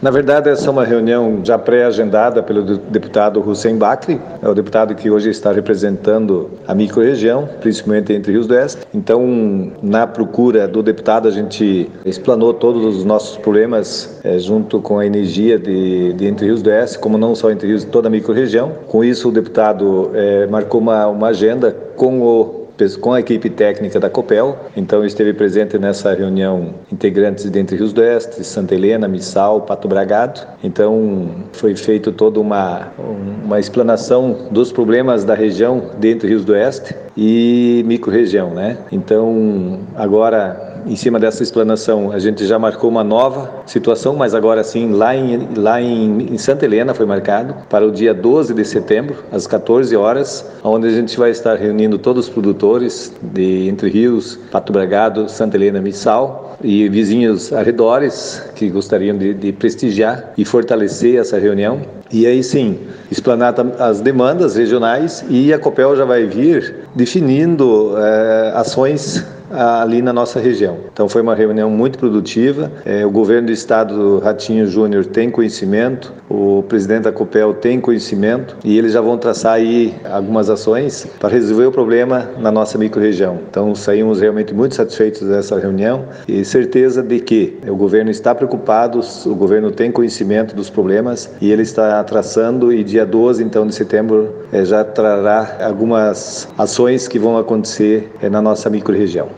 Na verdade, essa é uma reunião já pré-agendada pelo deputado Hussein Bakri, é o deputado que hoje está representando a microrregião, principalmente Entre Rios do Oeste. Então, na procura do deputado, a gente explanou todos os nossos problemas junto com a energia de Entre Rios do Oeste, como não só Entre Rios, toda a microrregião. Com isso, o deputado marcou uma agenda com a equipe técnica da Copel. Então, esteve presente nessa reunião integrantes de Entre Rios do Oeste, Santa Helena, Missal, Pato Bragado. Então, foi feita toda uma explanação dos problemas da região de Entre Rios do Oeste e microrregião, né? Então, agora, em cima dessa explanação, a gente já marcou uma nova situação, mas agora sim, lá em Santa Helena foi marcado para o dia 12 de setembro, às 14 horas, onde a gente vai estar reunindo todos os produtores de Entre Rios, Pato Bragado, Santa Helena, Missal e vizinhos arredores que gostariam de prestigiar e fortalecer essa reunião. E aí sim, explanar as demandas regionais, e a Copel já vai vir definindo ações ali na nossa região. Então foi uma reunião muito produtiva. O governo do estado, Ratinho Júnior, tem conhecimento, o presidente da Copel tem conhecimento, e eles já vão traçar aí algumas ações para resolver o problema na nossa microrregião. Então saímos realmente muito satisfeitos dessa reunião e certeza de que o governo está preocupado, o governo tem conhecimento dos problemas e ele está traçando, e dia 12 então de setembro já trará algumas ações que vão acontecer na nossa microrregião.